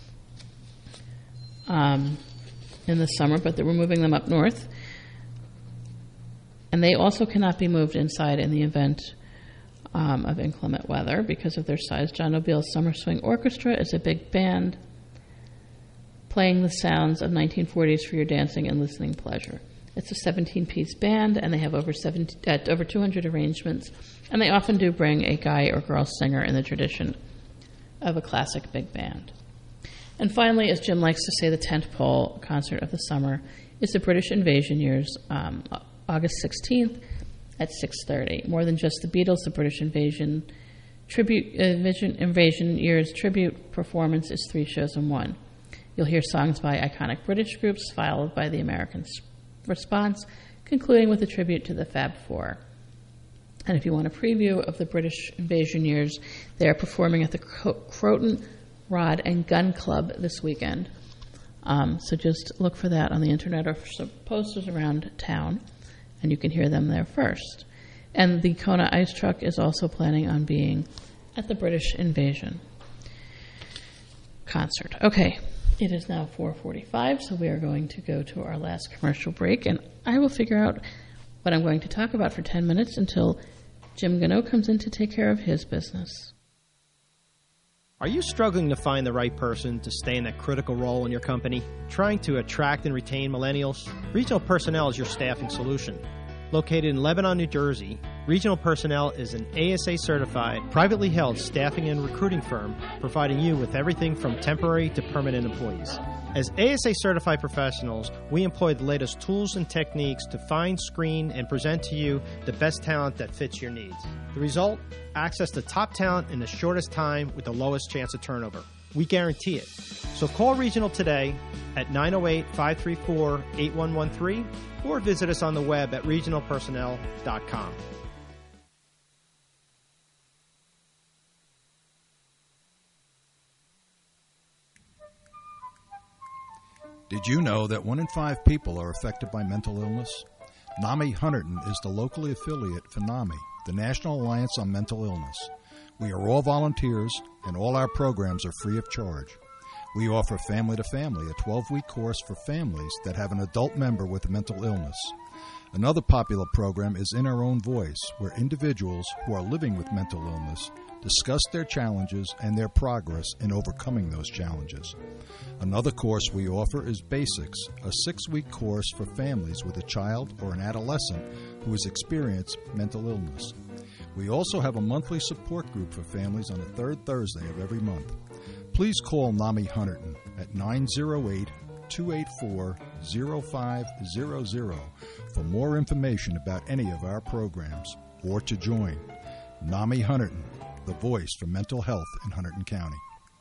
Speaker 8: um, in the summer, but we're moving them up north. And they also cannot be moved inside in the event um, of inclement weather because of their size. John Nobile's Summer Swing Orchestra is a big band playing the sounds of nineteen forties for your dancing and listening pleasure. It's a seventeen-piece band, and they have over seventy, uh, over two hundred arrangements, and they often do bring a guy or girl singer in the tradition of a classic big band. And finally, as Jim likes to say, the tentpole concert of the summer is the British Invasion Years, um, August sixteenth at six thirty. More than just the Beatles, the British Invasion tribute uh, Invasion Years tribute performance is three shows in one. You'll hear songs by iconic British groups, followed by the American response, concluding with a tribute to the Fab Four. And if you want a preview of the British Invasion Years, they are performing at the Croton Rod and Gun Club this weekend. Um, so just look for that on the internet or for some posters around town, and you can hear them there first. And the Kona Ice Truck is also planning on being at the British Invasion concert. Okay. It is now four forty-five, so we are going to go to our last commercial break, and I will figure out what I'm going to talk about for ten minutes until Jim Gano comes in to take care of his business.
Speaker 14: Are you struggling to find the right person to stay in that critical role in your company? Trying to attract and retain millennials? Regional Personnel is your staffing solution. Located in Lebanon, New Jersey, Regional Personnel is an A S A-certified, privately held staffing and recruiting firm providing you with everything from temporary to permanent employees. As A S A-certified professionals, we employ the latest tools and techniques to find, screen, and present to you the best talent that fits your needs. The result? Access to top talent in the shortest time with the lowest chance of turnover. We guarantee it. So call Regional today at nine oh eight, five three four, eight one one three or visit us on the web at regional personnel dot com.
Speaker 15: Did you know that one in five people are affected by mental illness? NAMI Hunterdon is the locally affiliate for NAMI, the National Alliance on Mental Illness. We are all volunteers, and all our programs are free of charge. We offer Family to Family, a twelve-week course for families that have an adult member with a mental illness. Another popular program is In Our Own Voice, where individuals who are living with mental illness discuss their challenges and their progress in overcoming those challenges. Another course we offer is Basics, a six-week course for families with a child or an adolescent who has experienced mental illness. We also have a monthly support group for families on the third Thursday of every month. Please call NAMI Hunterdon at nine oh eight, two eight four, oh five hundred for more information about any of our programs or to join. NAMI Hunterdon, the voice for mental health in Hunterdon County.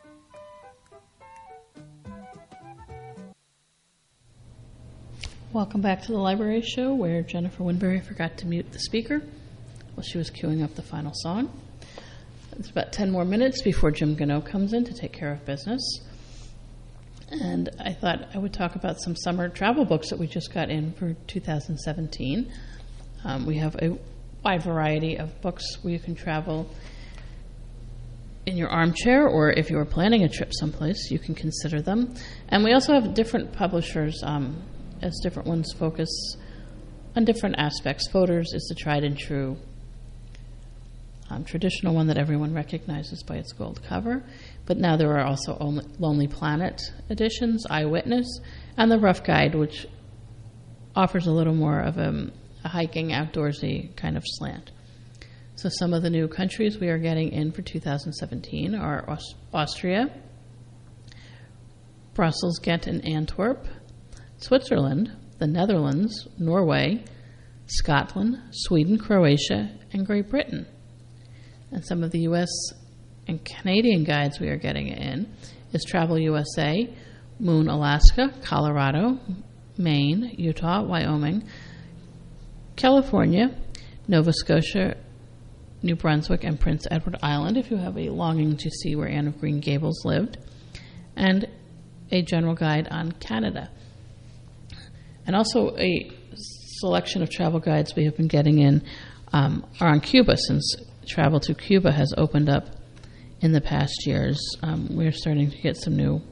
Speaker 8: Welcome back to the Library Show, where Jennifer Winbury forgot to mute the speaker while she was queuing up the final song. It's about ten more minutes before Jim Gano comes in to take care of business. And I thought I would talk about some summer travel books that we just got in for two thousand seventeen. Um, we have a wide variety of books where you can travel in your armchair, or if you are planning a trip someplace, you can consider them. And we also have different publishers, um, as different ones focus on different aspects. Voters is the tried and true um, traditional one that everyone recognizes by its gold cover. But now there are also only Lonely Planet editions, Eyewitness, and the Rough Guide, which offers a little more of a, a hiking, outdoorsy kind of slant. So some of the new countries we are getting in for two thousand seventeen are Aust- Austria, Brussels, Ghent, and Antwerp, Switzerland, the Netherlands, Norway, Scotland, Sweden, Croatia, and Great Britain. And some of the U S and Canadian guides we are getting in is Travel U S A, Moon, Alaska, Colorado, Maine, Utah, Wyoming, California, Nova Scotia, New Brunswick, and Prince Edward Island, if you have a longing to see where Anne of Green Gables lived, and a general guide on Canada. And also a selection of travel guides we have been getting in um, are on Cuba, since travel to Cuba has opened up in the past years. Um, we're starting to get some new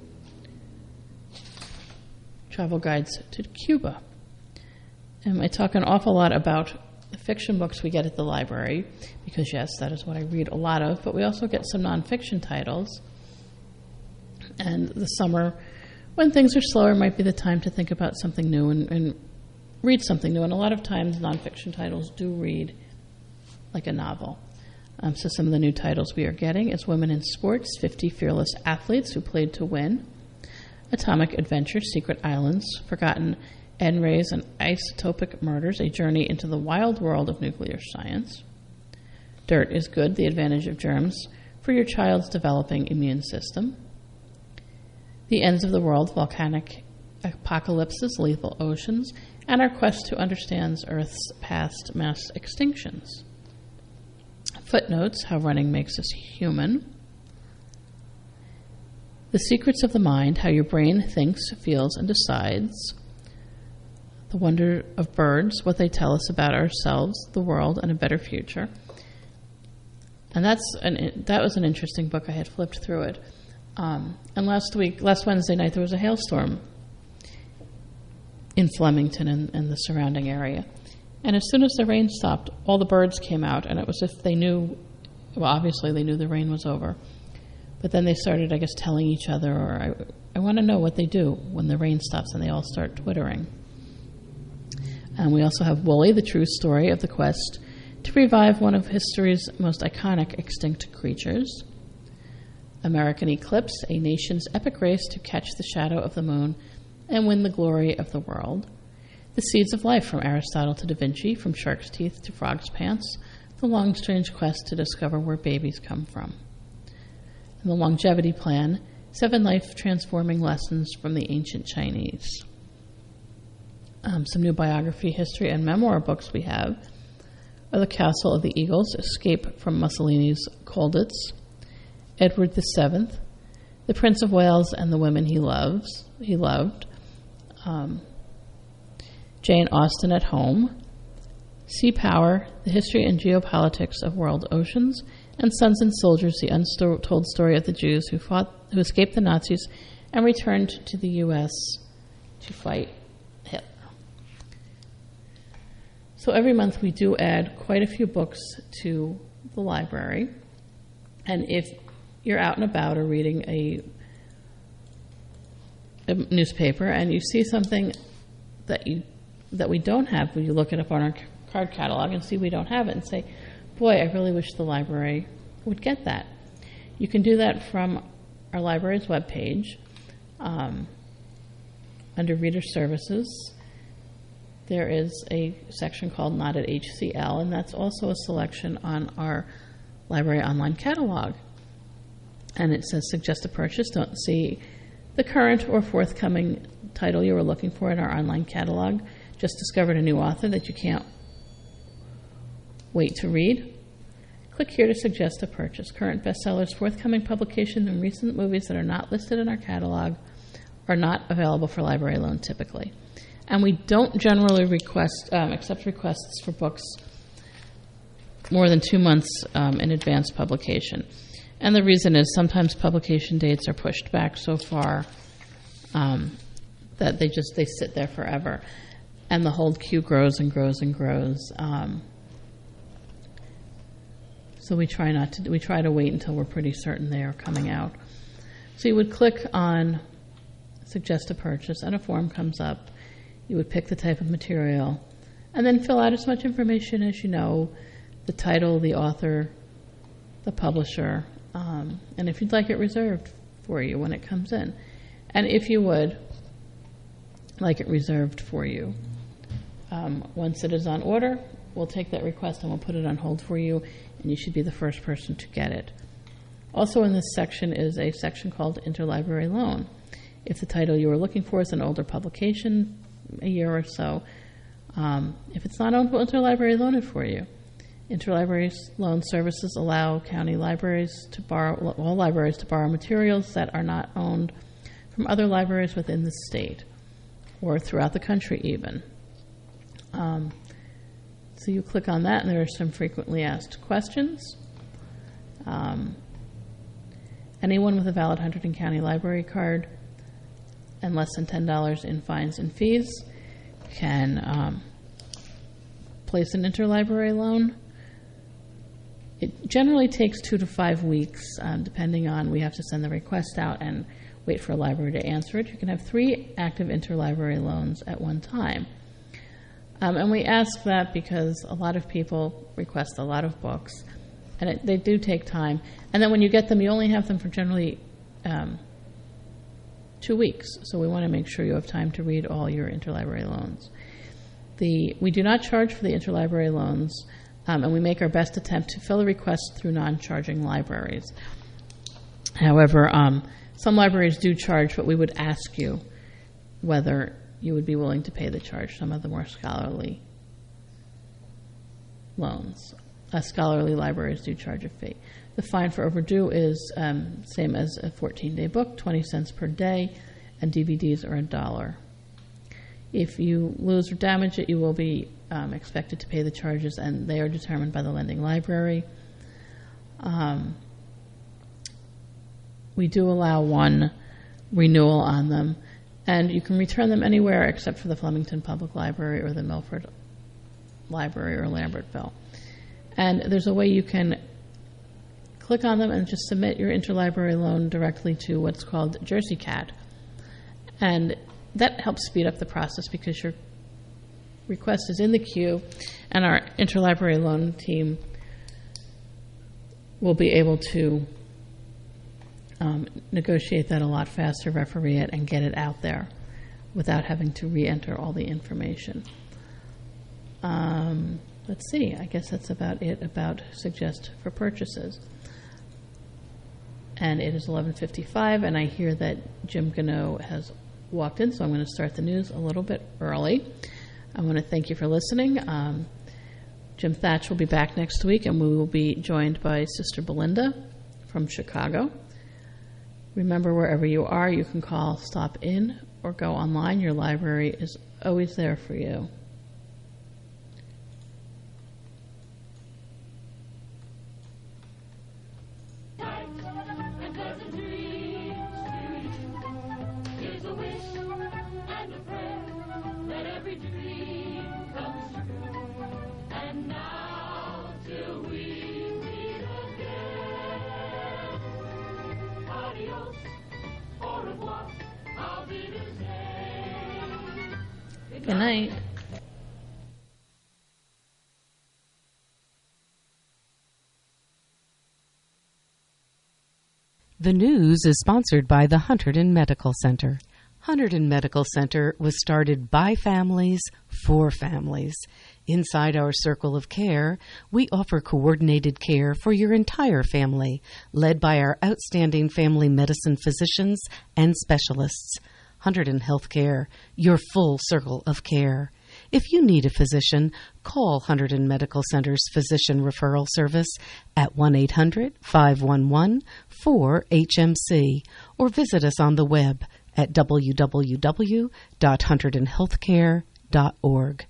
Speaker 8: travel guides to Cuba. And I talk an awful lot about the fiction books we get at the library, because yes, that is what I read a lot of, but we also get some nonfiction titles. And the summer, when things are slower, might be the time to think about something new and, and read something new. And a lot of times nonfiction titles do read like a novel. Um, so some of the new titles we are getting is Women in Sports, fifty Fearless Athletes Who Played to Win, Atomic Adventure, Secret Islands, Forgotten N-rays and Isotopic Murders, A Journey into the Wild World of Nuclear Science, Dirt is Good, The Advantage of Germs for Your Child's Developing Immune System, The Ends of the World, Volcanic Apocalypses, Lethal Oceans, and Our Quest to Understand Earth's Past Mass Extinctions. Footnotes, How Running Makes Us Human, The Secrets of the Mind, How Your Brain Thinks, Feels, and Decides, The Wonder of Birds, What They Tell Us About Ourselves, the World, and a Better Future. And that's an, that was an interesting book. I had flipped through it. Um, and last week, last Wednesday night, there was a hailstorm in Flemington and, and the surrounding area. And as soon as the rain stopped, all the birds came out, and it was as if they knew, well, obviously they knew the rain was over, But then they started, I guess, telling each other, or I, I want to know what they do when the rain stops, and they all start twittering. And we also have Wooly, the true story of the quest to revive one of history's most iconic extinct creatures. American Eclipse, a nation's epic race to catch the shadow of the moon and win the glory of the world. The Seeds of Life, from Aristotle to Da Vinci, from shark's teeth to frog's pants, the long, strange quest to discover where babies come from. And the Longevity Plan, seven life-transforming lessons from the ancient Chinese. Um, some new biography, history, and memoir books we have are The Castle of the Eagles, Escape from Mussolini's Colditz, Edward the Seventh, The Prince of Wales and the Women He Loves, He Loved, um, Jane Austen at Home, Sea Power, The History and Geopolitics of World Oceans, and Sons and Soldiers, the untold story of the Jews who fought, who escaped the Nazis and returned to the U S to fight Hitler. So every month we do add quite a few books to the library. And if you're out and about or reading a, a newspaper and you see something that you that we don't have, when you look it up on our card catalog and see we don't have it and say, boy, I really wish the library would get that. You can do that from our library's webpage. Um, under Reader Services, there is a section called Not at H C L, and that's also a selection on our library online catalog. And it says Suggest a Purchase. Don't see the current or forthcoming title you were looking for in our online catalog. Just discovered a new author that you can't wait to read? Click here to suggest a purchase. Current bestsellers, forthcoming publications, and recent movies that are not listed in our catalog are not available for library loan typically. And we don't generally request, um, accept requests for books more than two months um, in advance publication. And the reason is sometimes publication dates are pushed back so far um, that they just they sit there forever. And the hold queue grows and grows and grows. Um, so we try not to. We try to wait until we're pretty certain they are coming out. So you would click on Suggest a Purchase, and a form comes up. You would pick the type of material, and then fill out as much information as you know: the title, the author, the publisher, um, and if you'd like it reserved for you when it comes in, and if you would like it reserved for you. Um, once it is on order, we'll take that request and we'll put it on hold for you, and you should be the first person to get it. Also in this section is a section called Interlibrary Loan. If the title you are looking for is an older publication, a year or so, um, if it's not owned, we'll interlibrary loan it for you. Interlibrary loan services allow county libraries to borrow, all libraries to borrow materials that are not owned from other libraries within the state or throughout the country even. Um, so you click on that, and there are some frequently asked questions. Um, anyone with a valid Hunterdon County Library card and less than ten dollars in fines and fees can um, place an interlibrary loan. It generally takes two to five weeks, um, depending on, we have to send the request out and wait for a library to answer it. You can have three active interlibrary loans at one time. Um, and we ask that because a lot of people request a lot of books, and it, they do take time. And then when you get them, you only have them for generally um, two weeks. So we want to make sure you have time to read all your interlibrary loans. The, we do not charge for the interlibrary loans, um, and we make our best attempt to fill the requests through non-charging libraries. However, um, some libraries do charge, but we would ask you whether you would be willing to pay the charge. Some of the more scholarly loans. Uh, scholarly libraries do charge a fee. The fine for overdue is um, same as a fourteen-day book, twenty cents per day, and D V Ds are a dollar. If you lose or damage it, you will be um, expected to pay the charges, and they are determined by the lending library. Um, we do allow one renewal on them, and you can return them anywhere except for the Flemington Public Library or the Milford Library or Lambertville. And there's a way you can click click on them and just submit your interlibrary loan directly to what's called JerseyCAD. And that helps speed up the process because your request is in the queue, and our interlibrary loan team will be able to um, negotiate that a lot faster, referee it, and get it out there without having to re-enter all the information. Um, let's see, I guess that's about it about Suggest for Purchases. And it is eleven fifty-five, and I hear that Jim Gano has walked in, so I'm going to start the news a little bit early. I want to thank you for listening. Um, Jim Thatch will be back next week, and we will be joined by Sister Belinda from Chicago. Remember, wherever you are, you can call, stop in, or go online. Your library is always there for you. Good night.
Speaker 16: The news is sponsored by the Hunterdon Medical Center. Hunterdon Medical Center was started by families for families. Inside our circle of care, we offer coordinated care for your entire family, led by our outstanding family medicine physicians and specialists. Hunterdon Healthcare, your full circle of care. If you need a physician, call Hunterdon Medical Center's Physician Referral Service at one eight hundred, five one one, four H M C or visit us on the web at w w w dot hunterdon healthcare dot org.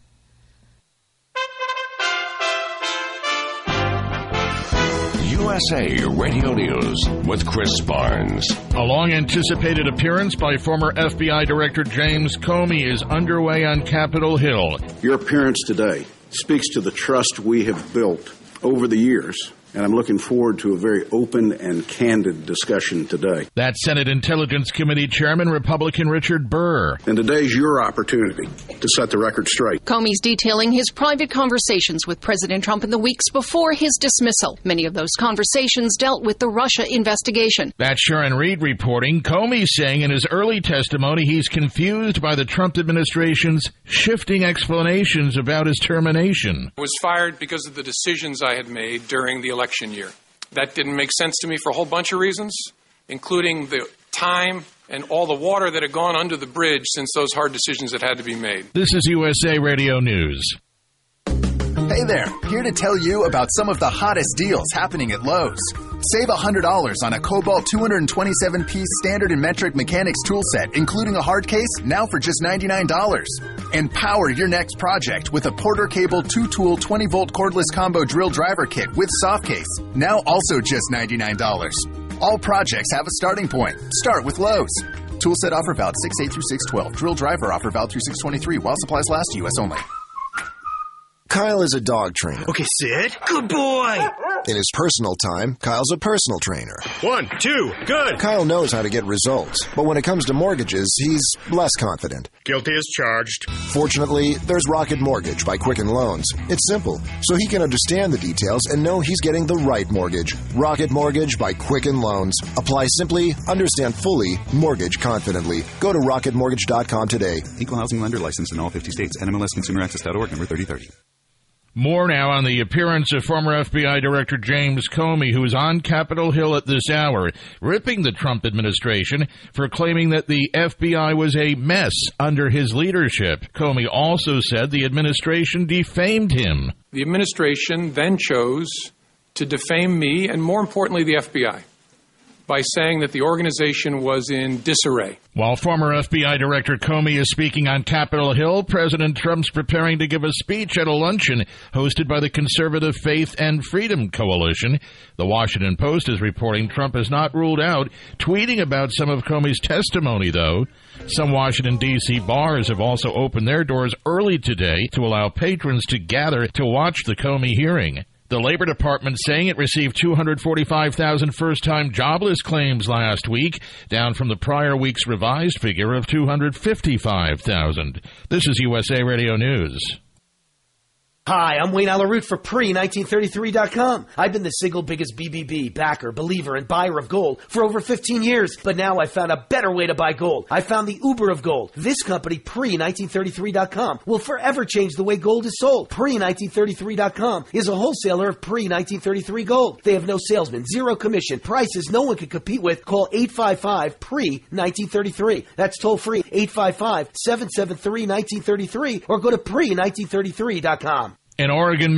Speaker 17: U S A Radio News with Chris Barnes.
Speaker 2: A long-anticipated appearance by former F B I Director James Comey is underway on Capitol Hill.
Speaker 18: Your appearance today speaks to the trust we have built over the years, and I'm looking forward to a very open and candid discussion today.
Speaker 2: That's Senate Intelligence Committee Chairman Republican Richard Burr.
Speaker 18: And today's your opportunity to set the record straight.
Speaker 19: Comey's detailing his private conversations with President Trump in the weeks before his dismissal. Many of those conversations dealt with the Russia investigation.
Speaker 2: That's Sharon Reed reporting. Comey saying in his early testimony he's confused by the Trump administration's shifting explanations about his termination.
Speaker 20: I was fired because of the decisions I had made during the election. election year. That didn't make sense to me for a whole bunch of reasons, including the time and all the water that had gone under the bridge since those hard decisions had had to be made.
Speaker 2: This is U S A Radio News.
Speaker 21: Hey there, here to tell you about some of the hottest deals happening at Lowe's. Save one hundred dollars on a Cobalt two twenty-seven piece standard and metric mechanics tool set, including a hard case, now for just ninety-nine dollars. And power your next project with a Porter Cable two tool twenty volt cordless combo drill driver kit with soft case, now also just ninety-nine dollars. All projects have a starting point. Start with Lowe's. Tool set offer valid six eight through six twelve. Drill driver offer valid through six twenty-three while supplies last, U S only.
Speaker 22: Kyle is a dog trainer.
Speaker 23: Okay, sit. Good boy.
Speaker 22: In his personal time, Kyle's a personal trainer.
Speaker 23: One, two, good.
Speaker 22: Kyle knows how to get results, but when it comes to mortgages, he's less confident.
Speaker 23: Guilty as charged.
Speaker 22: Fortunately, there's Rocket Mortgage by Quicken Loans. It's simple, so he can understand the details and know he's getting the right mortgage. Rocket Mortgage by Quicken Loans. Apply simply, understand fully, mortgage confidently. Go to rocket mortgage dot com today.
Speaker 24: Equal housing lender licensed in all fifty states. N M L S consumer access dot org, number thirty thirty.
Speaker 2: More now on the appearance of former F B I Director James Comey, who is on Capitol Hill at this hour, ripping the Trump administration for claiming that the F B I was a mess under his leadership. Comey also said the administration defamed him.
Speaker 20: The administration then chose to defame me and, more importantly, the F B I by saying that the organization was in disarray.
Speaker 2: While former F B I Director Comey is speaking on Capitol Hill, President Trump's preparing to give a speech at a luncheon hosted by the Conservative Faith and Freedom Coalition. The Washington Post is reporting Trump has not ruled out tweeting about some of Comey's testimony, though. Some Washington, D C bars have also opened their doors early today to allow patrons to gather to watch the Comey hearing. The Labor Department saying it received two hundred forty-five thousand first-time jobless claims last week, down from the prior week's revised figure of two hundred fifty-five thousand. This is U S A Radio News.
Speaker 1: Hi, I'm Wayne Alaroot for pre nineteen thirty-three dot com. I've been the single biggest B B B, backer, believer, and buyer of gold for over fifteen years. But now I found a better way to buy gold. I found the Uber of gold. This company, pre nineteen thirty-three dot com, will forever change the way gold is sold. pre nineteen thirty-three dot com is a wholesaler of pre nineteen thirty-three gold. They have no salesman, zero commission, prices no one can compete with. Call eight five five, pre nineteen thirty-three. That's toll free, eight five five, seven seven three, one nine three three, or go to pre nineteen thirty-three dot com.
Speaker 2: An Oregon